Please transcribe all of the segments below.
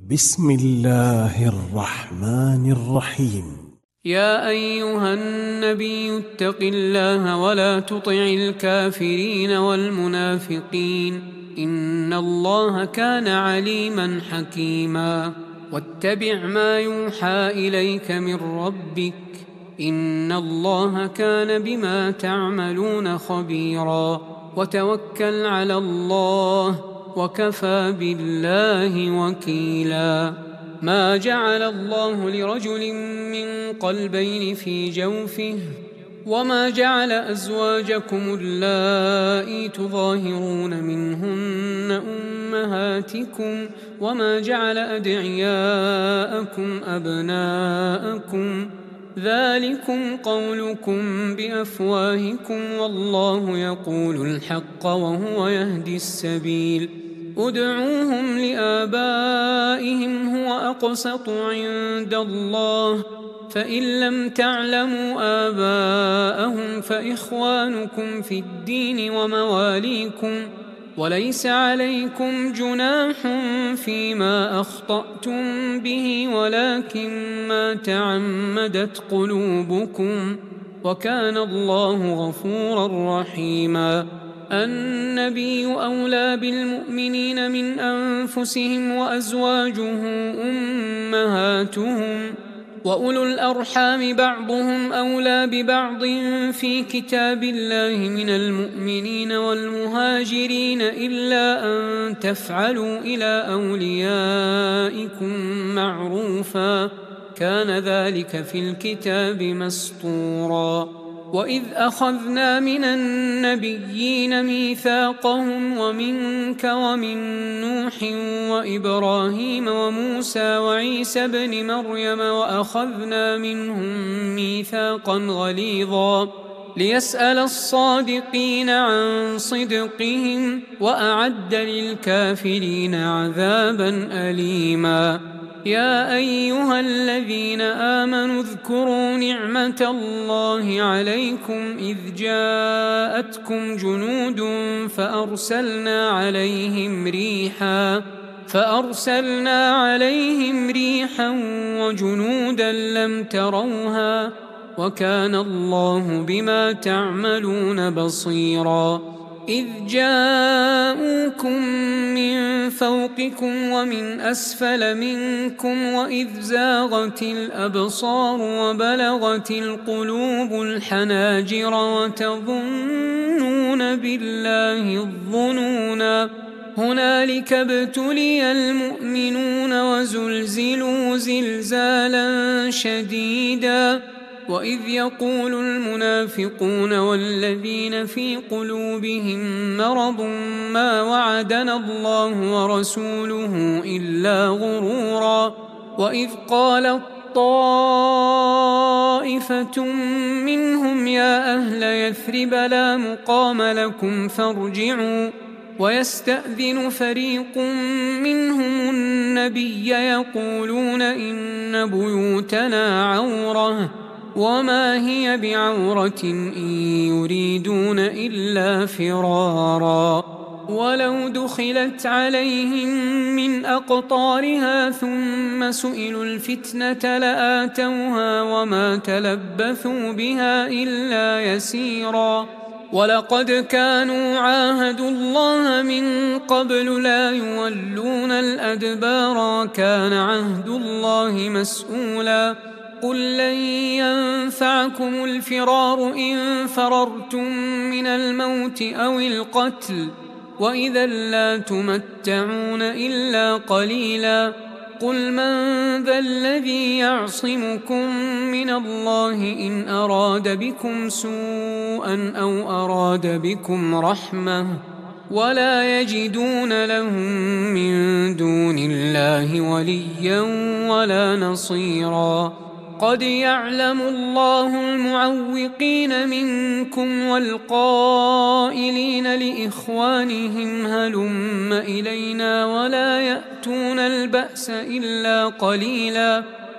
بسم الله الرحمن الرحيم. يا أيها النبي اتق الله ولا تطع الكافرين والمنافقين إن الله كان عليما حكيما. واتبع ما يوحى إليك من ربك إن الله كان بما تعملون خبيرا. وتوكل على الله وكفى بالله وكيلا. ما جعل الله لرجل من قلبين في جوفه وما جعل أزواجكم اللائي تظاهرون منهن أمهاتكم وما جعل أدعياءكم أبناءكم ذلكم قولكم بأفواهكم والله يقول الحق وهو يهدي السبيل. ادعوهم لآبائهم هو أقسط عند الله فإن لم تعلموا آباءهم فإخوانكم في الدين ومواليكم وليس عليكم جناح فيما أخطأتم به ولكن ما تعمدت قلوبكم وكان الله غفورا رحيما. النبي أولى بالمؤمنين من أنفسهم وأزواجه أمهاتهم وأولو الأرحام بعضهم أولى ببعض في كتاب الله من المؤمنين والمهاجرين إلا أن تفعلوا إلى أوليائكم معروفا كان ذلك في الكتاب مسطورا. وإذ أخذنا من النبيين ميثاقهم ومنك ومن نوح وإبراهيم وموسى وعيسى بن مريم وأخذنا منهم ميثاقا غليظا ليسأل الصادقين عن صدقهم وأعد للكافرين عذابا أليما. يا أيها الذين آمنوا اذكروا نعمة الله عليكم إذ جاءتكم جنود فأرسلنا عليهم ريحا وجنودا لم تروها وكان الله بما تعملون بصيرا. إذ جاءوكم من فوقكم ومن أسفل منكم وإذ زاغت الأبصار وبلغت القلوب الحناجر وتظنون بالله الظنونا هنالك ابتلي المؤمنون وزلزلوا زلزالا شديدا. وإذ يقول المنافقون والذين في قلوبهم مرض ما وعدنا الله ورسوله إلا غرورا. وإذ قالت طائفة منهم يا أهل يثرب لا مقام لكم فارجعوا ويستأذن فريق منهم النبي يقولون إن بيوتنا عورة وما هي بعورة إن يريدون إلا فرارا. ولو دخلت عليهم من أقطارها ثم سئلوا الفتنة لآتوها وما تلبثوا بها إلا يسيرا. ولقد كانوا عاهدوا الله من قبل لا يولون الأدبار وكان عهد الله مسؤولا. قل لن ينفعكم الفرار إن فررتم من الموت أو القتل وإذا لا تمتعون إلا قليلا. قل من ذا الذي يعصمكم من الله إن أراد بكم سوءا أو أراد بكم رحمة ولا يجدون لهم من دون الله وليا ولا نصيرا. قد يعلم الله المعوقين منكم والقائلين لإخوانهم هلم إلينا ولا يأتون البأس إلا قليلا.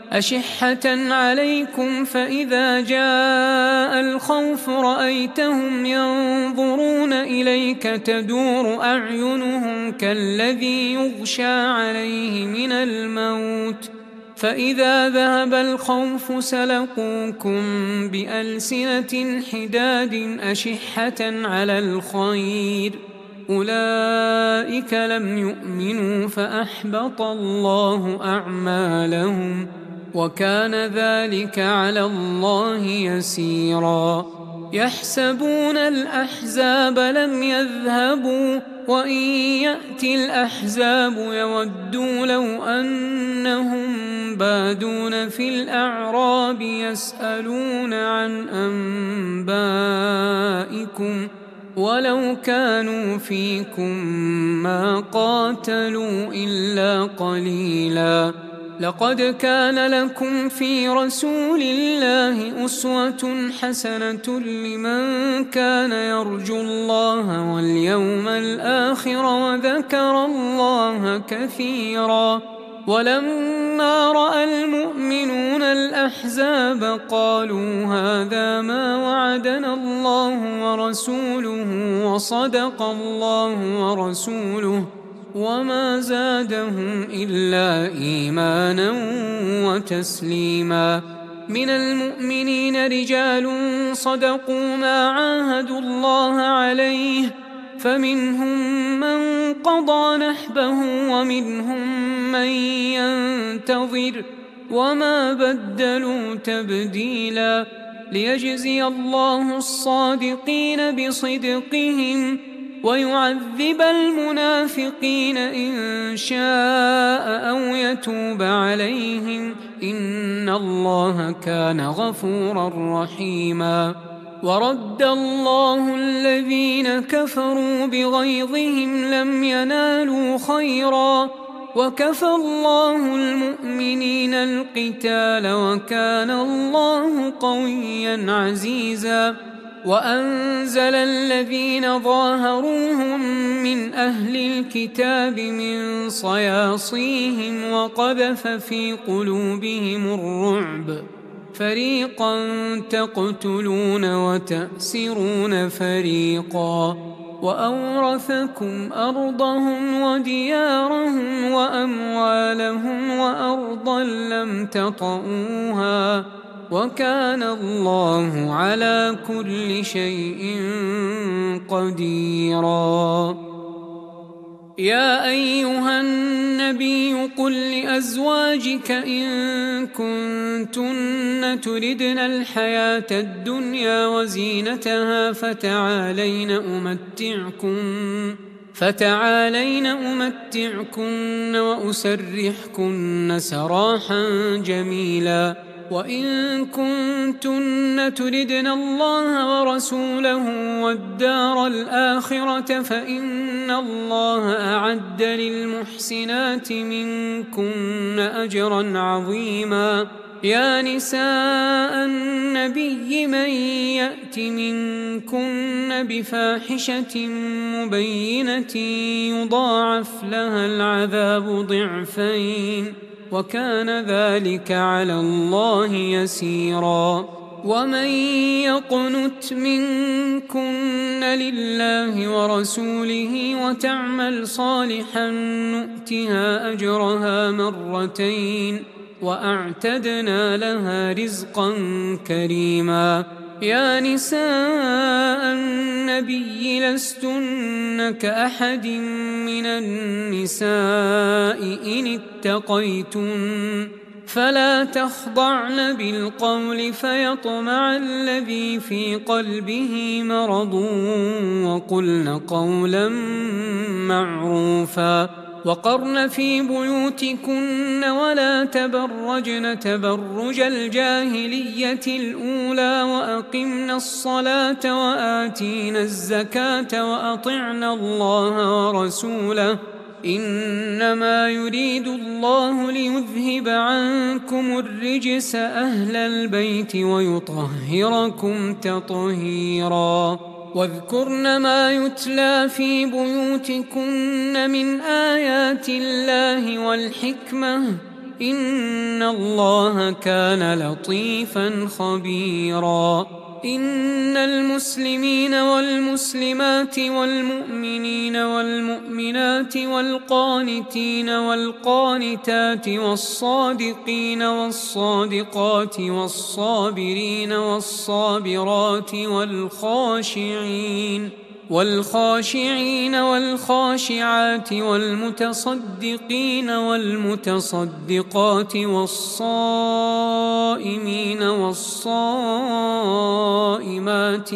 أشحة عليكم فإذا جاء الخوف رأيتهم ينظرون إليك تدور أعينهم كالذي يغشى عليه من الموت فإذا ذهب الخوف سلقوكم بألسنة حداد أشحة على الخير أولئك لم يؤمنوا فأحبط الله أعمالهم وكان ذلك على الله يسيرا يحسبون الأحزاب لم يذهبوا وإن يأتي الأحزاب يودوا لو أنهم بادون في الأعراب يسألون عن أنبائكم ولو كانوا فيكم ما قاتلوا إلا قليلا لقد كان لكم في رسول الله أسوة حسنة لمن كان يرجو الله واليوم الآخر وذكر الله كثيرا ولما رأى المؤمنون الأحزاب قالوا هذا ما وعدنا الله ورسوله وصدق الله ورسوله وما زادهم إلا إيمانا وتسليما من المؤمنين رجال صدقوا ما عاهدوا الله عليه فمنهم من قضى نحبه ومنهم من ينتظر وما بدلوا تبديلا ليجزي الله الصادقين بصدقهم ويعذب المنافقين إن شاء أو يتوب عليهم إن الله كان غفورا رحيما ورد الله الذين كفروا بغيظهم لم ينالوا خيرا وكفى الله المؤمنين القتال وكان الله قويا عزيزا وأنزل الذين ظاهروهم من أهل الكتاب من صياصيهم وقذف في قلوبهم الرعب فريقا تقتلون وتأسرون فريقا وأورثكم أرضهم وديارهم وأموالهم وأرضا لم تطئوها وكان الله على كل شيء قديرا يا أيها النبي قل لأزواجك إن كنتن تردن الحياة الدنيا وزينتها فتعالين أمتعكن وأسرحكن سراحا جميلا وإن كنتن تردن الله ورسوله والدار الآخرة فإن الله أعد للمحسنات منكن أجرا عظيما يا نساء النبي من يأت منكن بفاحشة مبينة يضاعف لها العذاب ضعفين وكان ذلك على الله يسيرا ومن يقنت منكن لله ورسوله وتعمل صالحا نؤتها أجرها مرتين وأعتدنا لها رزقا كريما يا نساء النبي لستن كأحد من النساء إن اتقيتن فلا تخضعن بالقول فيطمع الذي في قلبه مرض وقلن قولا معروفا وقرن في بيوتكن ولا تبرجن تبرج الجاهلية الأولى وأقمن الصلاة وآتين الزكاة وأطعن الله ورسوله إنما يريد الله ليذهب عنكم الرجس أهل البيت ويطهركم تطهيرا واذكرن ما يتلى في بيوتكن من آيات الله والحكمة إن الله كان لطيفا خبيرا. إن المسلمين والمسلمات والمؤمنين والمؤمنات والقانتين والقانتات والصادقين والصادقات والصابرين والصابرات والخاشعين والخاشعات والمتصدقين والمتصدقات والصائمين والصائمات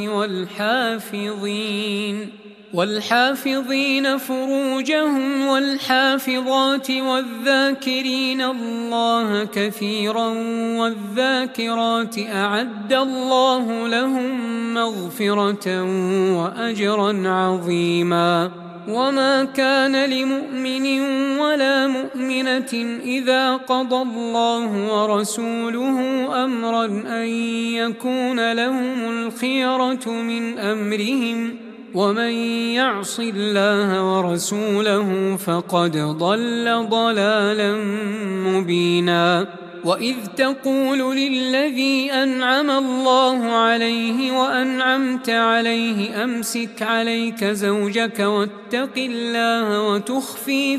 والحافظين فروجهم والحافظات والذاكرين الله كثيرا والذاكرات أعد الله لهم مغفرة وأجرا عظيما. وما كان لمؤمن ولا مؤمنة إذا قضى الله ورسوله أمرا أن يكون لهم الخيرة من أمرهم، ومن يعص الله ورسوله فقد ضل ضلالا مبينا. وإذ تقول للذي أنعم الله عليه وأنعمت عليه أمسك عليك زوجك واتق الله وتخفي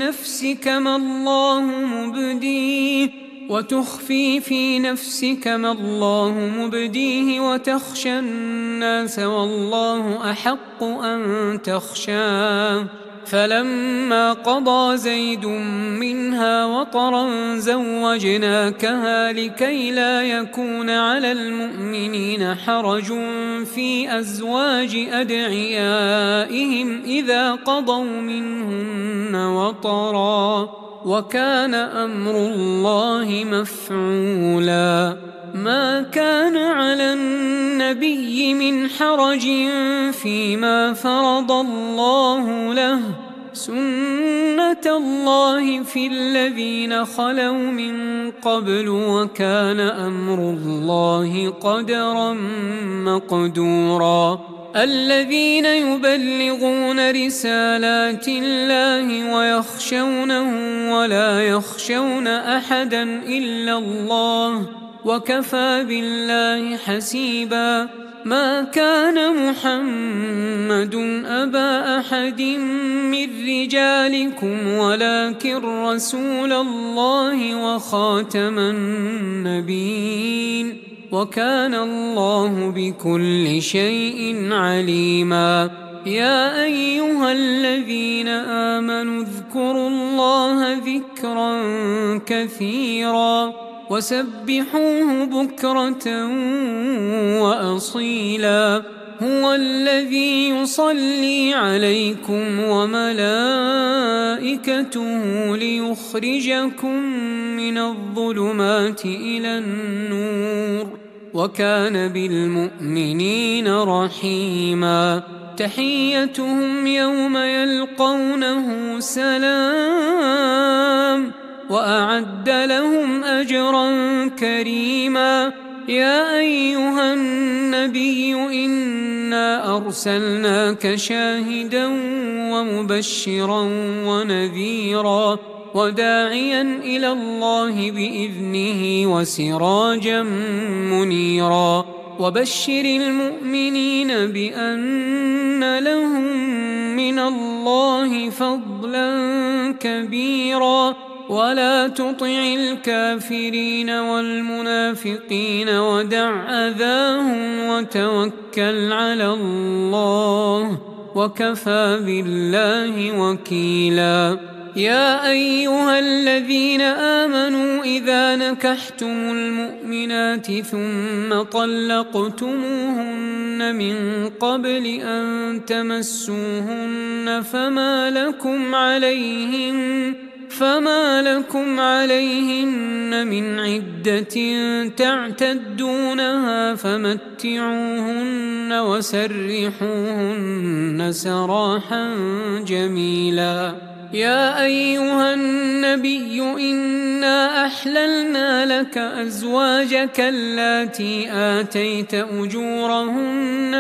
في نفسك ما الله مبديه وتخشى الناس والله أحق أن تخشاه. فلما قضى زيد منها وطرا زوجناكها لكي لا يكون على المؤمنين حرج في أزواج أدعيائهم إذا قضوا منهن وطرا، وكان أمر الله مفعولا. ما كان على النبي من حرج فيما فرض الله له، سنة الله في الذين خلوا من قبل، وكان أمر الله قدرا مقدورا. الذين يبلغون رسالات الله ويخشونه ولا يخشون أحدا إلا الله، وكفى بالله حسيبا. ما كان محمد أبا أحد من رجالكم ولكن رسول الله وخاتم النبيين، وكان الله بكل شيء عليما. يا أيها الذين آمنوا اذكروا الله ذكرا كثيرا وسبحوه بكرة وأصيلا. هو الذي يصلي عليكم وملائكته ليخرجكم من الظلمات إلى النور، وكان بالمؤمنين رحيما. تحيتهم يوم يلقونه سلام، وأعد لهم أجرا كريما. يا أيها النبي إنا أرسلناك شاهدا ومبشرا ونذيرا وداعيا إلى الله بإذنه وسراجا منيرا. وبشر المؤمنين بأن لهم من الله فضلا كبيرا، ولا تطع الكافرين والمنافقين ودع أذاهم وتوكل على الله، وكفى بالله وكيلا. يا أيها الذين آمنوا إذا نكحتم المؤمنات ثم طلقتموهن من قبل أن تمسوهن فما لكم عليهن من عدة تعتدونها فمتعوهن وسرحوهن سراحا جميلا. يا أيها النبي إنا أحللنا لك أزواجك اللاتي آتيت أجورهن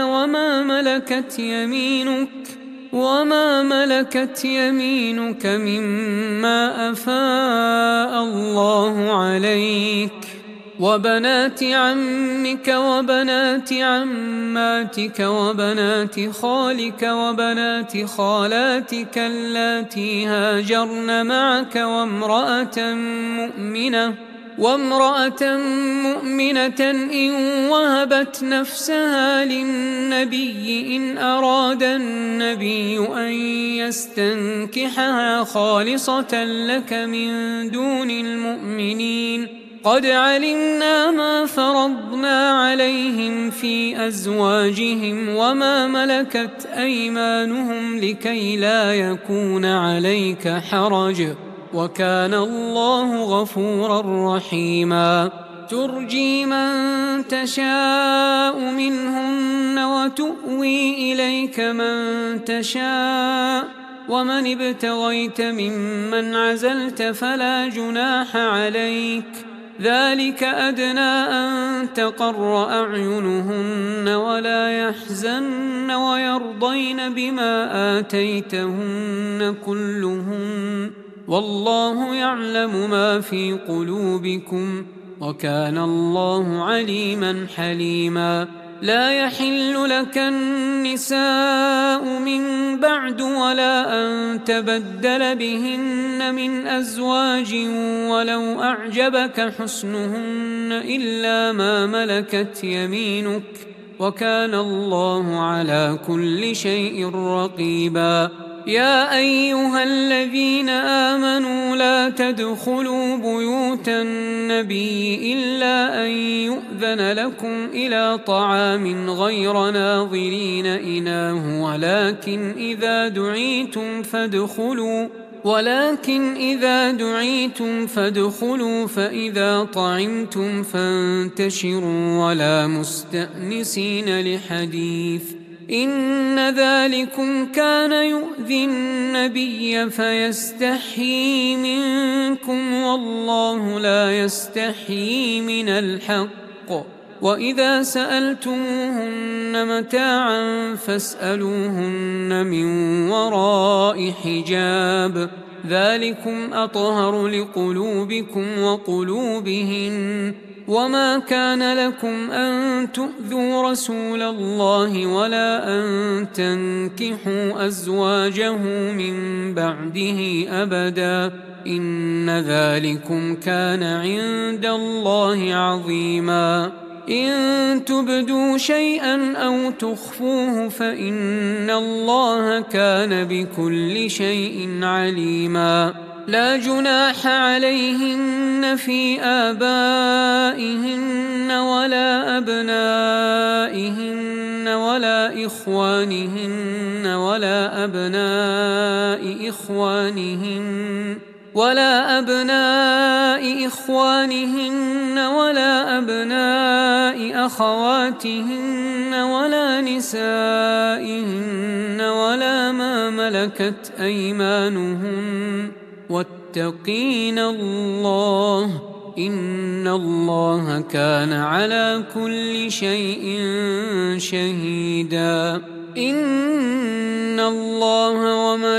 وما ملكت يمينك مما أفاء الله الله عليك وبنات عمك وبنات عماتك وبنات خالك وبنات خالاتك اللاتي هاجرن معك وامرأة مؤمنة إن وهبت نفسها للنبي إن أراد النبي أن يستنكحها خالصة لك من دون المؤمنين قد علمنا ما فرضنا عليهم في أزواجهم وما ملكت أيمانهم لكي لا يكون عليك حرج وكان الله غفورا رحيما ترجي من تشاء منهن وتؤوي إليك من تشاء ومن ابتغيت ممن عزلت فلا جناح عليك ذلك أدنى أن تقر أعينهن ولا يحزن ويرضين بما آتيتهن كلهن والله يعلم ما في قلوبكم وكان الله عليما حليما لا يحل لك النساء من بعد ولا أن تبدل بهن من أزواج ولو أعجبك حسنهن إلا ما ملكت يمينك وكان الله على كل شيء رقيبا يا أيها الذين آمنوا لا تدخلوا بيوت النبي إلا أن يؤذن لكم إلى طعام غير ناظرين إناه ولكن إذا دعيتم فادخلوا فإذا طعمتم فانتشروا ولا مستأنسين لحديث إن ذلكم كان يؤذي النبي فيستحيي منكم والله لا يستحيي من الحق وإذا سألتموهن متاعا فاسألوهن من وراء حجاب ذلكم أطهر لقلوبكم وقلوبهن وما كان لكم أن تؤذوا رسول الله ولا أن تنكحوا أزواجه من بعده أبدا إن ذلكم كان عند الله عظيما إن تبدوا شيئا أو تخفوه فإن الله كان بكل شيء عليما لا جناح عليهن في آبائهن ولا أبنائهن ولا إخوانهن ولا أبناء إخوانهن ولا أبناء أخواتهن ولا نسائهن ولا ما ملكت أيمانهن واتقين الله إن الله كان على كل شيء شهيدا إن الله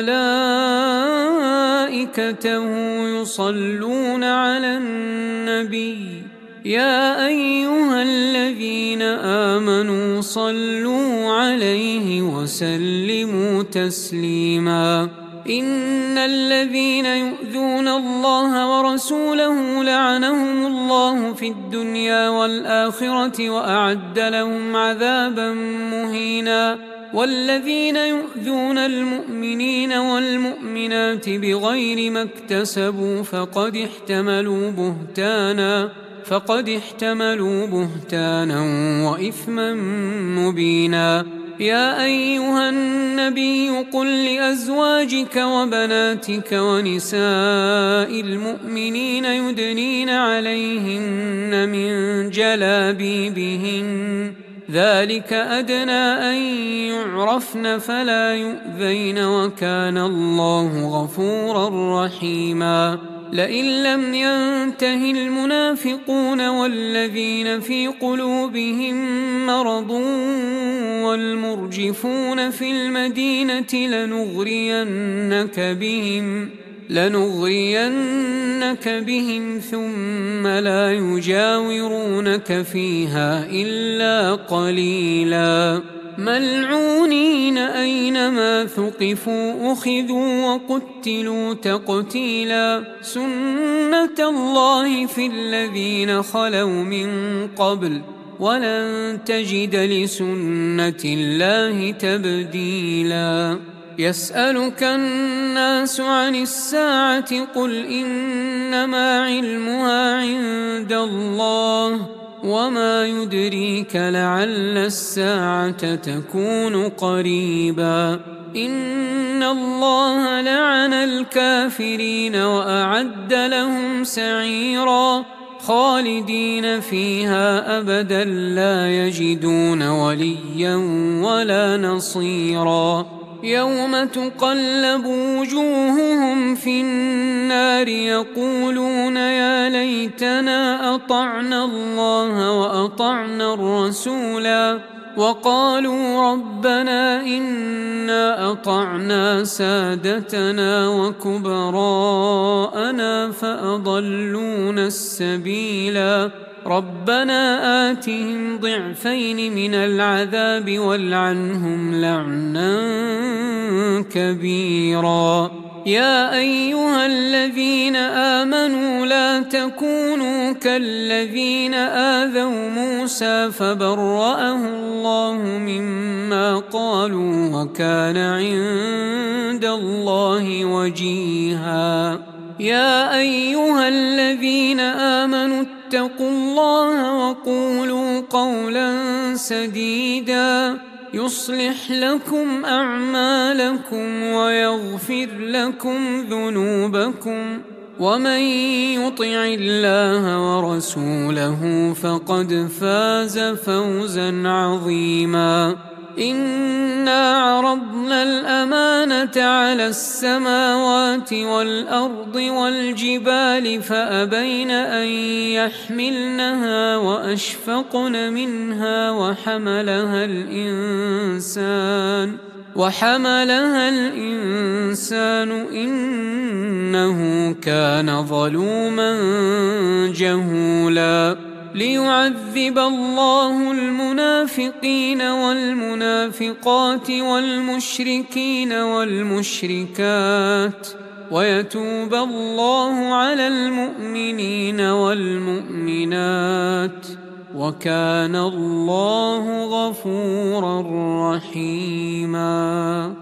وملائكته يصلون على النبي يا أيها الذين آمنوا صلوا عليه وسلموا تسليما إن الذين يؤذون الله ورسوله لعنهم الله في الدنيا والآخرة وأعد لهم عذابا مهينا والذين يؤذون المؤمنين والمؤمنات بغير ما اكتسبوا فقد احتملوا بهتانا وإثما مبينا يا أيها النبي قل لأزواجك وبناتك ونساء المؤمنين يدنين عليهن من جلابيبهن ذلك أدنى أن يعرفن فلا يؤذين وكان الله غفورا رحيما لئن لم ينته المنافقون والذين في قلوبهم مرض والمرجفون في المدينة لنغرينك بهم ثم لا يجاورونك فيها إلا قليلا ملعونين أينما ثقفوا أخذوا وقتلوا تقتيلا سنة الله في الذين خلوا من قبل ولن تجد لسنة الله تبديلا يسألك الناس عن الساعة قل إنما علمها عند الله وما يدريك لعل الساعة تكون قريبا إن الله لعن الكافرين وأعد لهم سعيرا خالدين فيها أبدا لا يجدون وليا ولا نصيرا يوم تقلب وجوههم في النار يقولون يا ليتنا أطعنا الله وأطعنا الرسولا وقالوا ربنا إنا أطعنا سادتنا وكبراءنا فأضلونا السبيلا ربنا آتهم ضعفين من العذاب والعنهم لعنا كبيرا يا أيها الذين آمنوا لا تكونوا كالذين آذوا موسى فبرأه الله مما قالوا وكان عند الله وجيها يا أيها الذين آمنوا اتقوا الله وقولوا قولا سديدا يصلح لكم أعمالكم ويغفر لكم ذنوبكم ومن يطع الله ورسوله فقد فاز فوزا عظيما إنا عرضنا الأمانة على السماوات والأرض والجبال فأبين أن يحملنها وأشفقن منها وحملها الإنسان إنه كان ظلوما جهولا ليعذب الله المنافقين والمنافقات والمشركين والمشركات ويتوب الله على المؤمنين والمؤمنات وكان الله غفورا رحيما